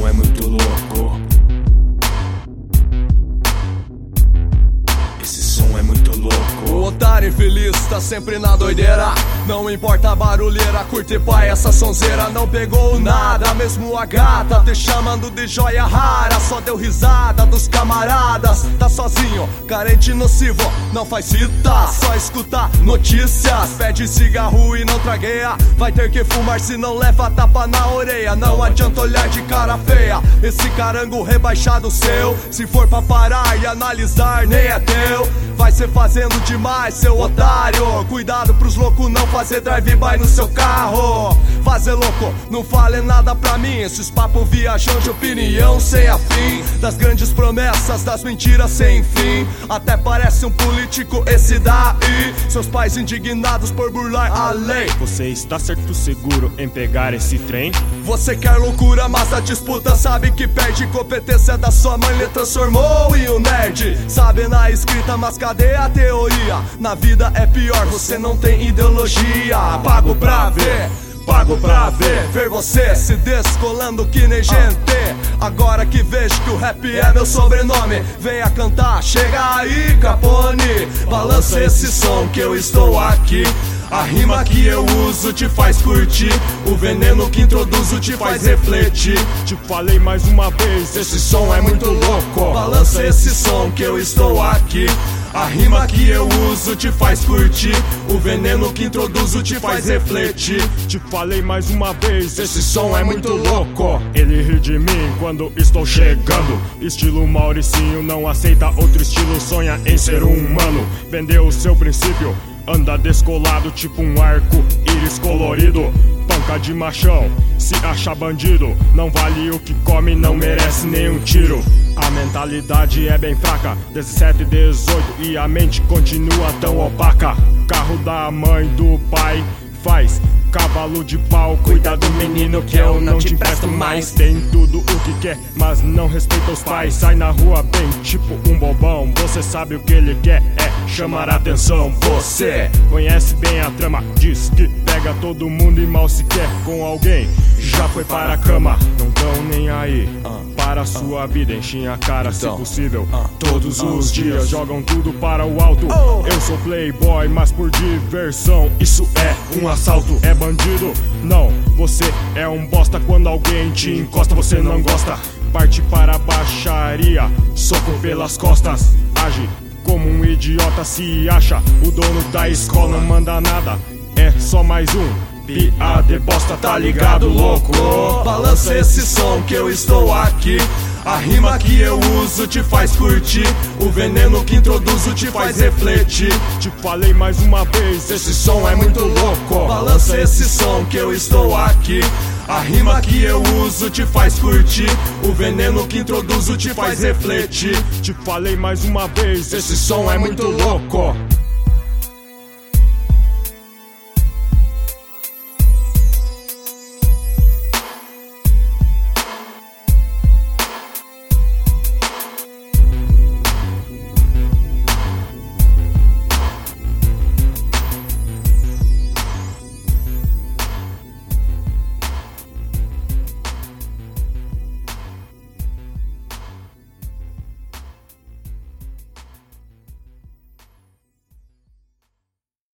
som é muito louco. Esse som é muito louco. O otário infeliz tá sempre na doideira. Não importa a barulheira, curte pai essa sonzeira. Não pegou nada, mesmo a gata te chamando de joia rara. Só deu risada dos camaradas. Tá sozinho, carente nocivo, não faz fita, só escuta notícias. Pede cigarro e não tragueia. Vai ter que fumar se não leva tapa na orelha. Não adianta olhar de cara feia esse carango rebaixado seu. Se for pra parar e analisar, nem é teu. Vai ser fazendo demais, seu otário. Cuidado pros loucos não fazer drive-by no seu carro. Fazer louco, não fale nada pra mim. Esses papos viajão de opinião sem afim. Das grandes promessas, das mentiras sem fim. Até parece um político esse daí. Seus pais indignados por burlar a lei. Você está certo seguro em pegar esse trem? Você quer loucura, mas a disputa sabe que perde. Competência da sua mãe lhe transformou em um nerd. Sabe na escrita, mas cadê a teoria? Na vida é pior, você não tem ideologia. Pago pra ver, pago pra ver você se descolando que nem gente. Agora que vejo que o rap é meu sobrenome, venha cantar, chega aí Capone. Balança esse som que eu estou aqui. A rima que eu uso te faz curtir. O veneno que introduzo te faz refletir. Te falei mais uma vez, esse som é muito louco. Balança esse som que eu estou aqui. A rima que eu uso te faz curtir. O veneno que introduzo te faz refletir. Te falei mais uma vez, esse som é muito louco. Ele ri de mim quando estou chegando. Estilo Mauricinho, não aceita outro estilo. Sonha em ser um humano. Vendeu o seu princípio, anda descolado tipo um arco-íris colorido. Panca de machão, se acha bandido. Não vale o que come, não merece nenhum tiro. A mentalidade é bem fraca, 17, 18 e a mente continua tão opaca. Carro da mãe, do pai, faz cavalo de pau. Cuida do menino que eu não te empresto mais. Tem tudo o que quer, mas não respeita os pais. Sai na rua bem tipo um bobão. Você sabe o que ele quer, é chamar a atenção. Você conhece bem a trama, diz que pega todo mundo e mal se quer com alguém. Já foi para a cama, não tão nem aí para a sua vida, enchem a cara se possível. Todos os dias jogam tudo para o alto. Eu sou playboy, mas por diversão. Isso é um assalto, é bandido? Não, você é um bosta. Quando alguém te encosta, você não gosta. Parte para a baixaria, soco pelas costas. Age como um idiota, se acha o dono da escola. Não manda nada, é só mais um piada e bosta, tá ligado, louco? Balança esse som que eu estou aqui. A rima que eu uso te faz curtir. O veneno que introduzo te faz refletir. Te falei mais uma vez, esse som é muito louco. Balança esse som que eu estou aqui. A rima que eu uso te faz curtir. O veneno que introduzo te faz refletir. Te falei mais uma vez, esse som é muito louco.